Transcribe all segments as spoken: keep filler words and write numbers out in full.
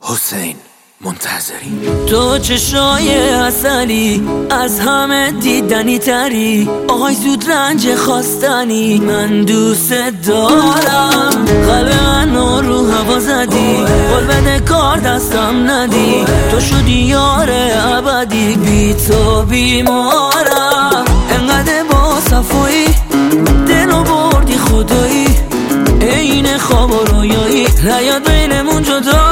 حسین منتظری. تو چشای اصلی از همه دیدنی تری، آهای زود رنج خواستنی، من دوست دارم. قلب منو رو هوا زدی، قول بده کار دستم ندی، تو شدی یار ابدی، بی تو بیمارم. انقدر با صفایی دلو بردی خدایی، این خواب و رویایی نیاد بینمون جدا.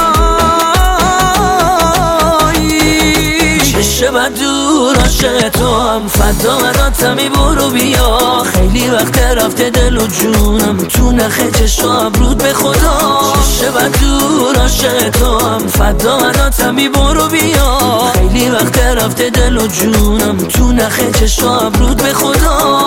چه دور عاشق تو هم فدا مداتمی، برو بیا. خیلی وقت رفته دل و جونم تو نخه چشم ابرود به خدا. چه دور عاشق تو هم فدا مداتمی، برو بیا. خیلی وقت رفته دل و جونم تو نخه چشم ابرود به خدا.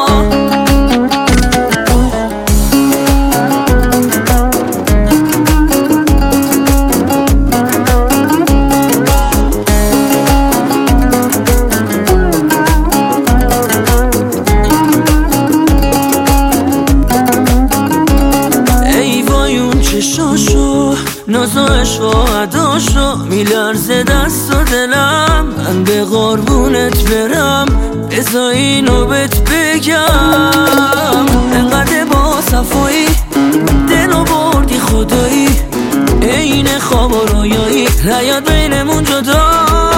چشاشو ناز و عشق و عداشو میلرزه دست و دلم، من به قربونت برم بذار اینو بهت بگم. انقدر با صفایی دلو بردی خدایی، این خواب و رویایی نیاد بینمون جدا.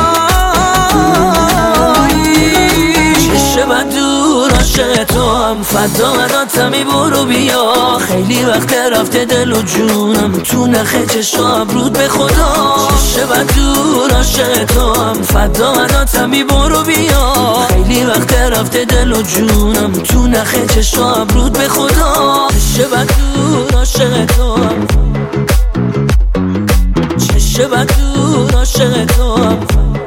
دور عاشق تو هم فدا مداتمی، برو بیا. خیلی وقت رفته دل و جونم تو نخه چشم ابرود به خدا. چه دور عاشق تو هم فدا مداتمی، برو بیا. خیلی وقت رفته دل و جونم تو نخه چشم ابرود به خدا. چه دور عاشق تو هم، چه دور عاشق تو هم.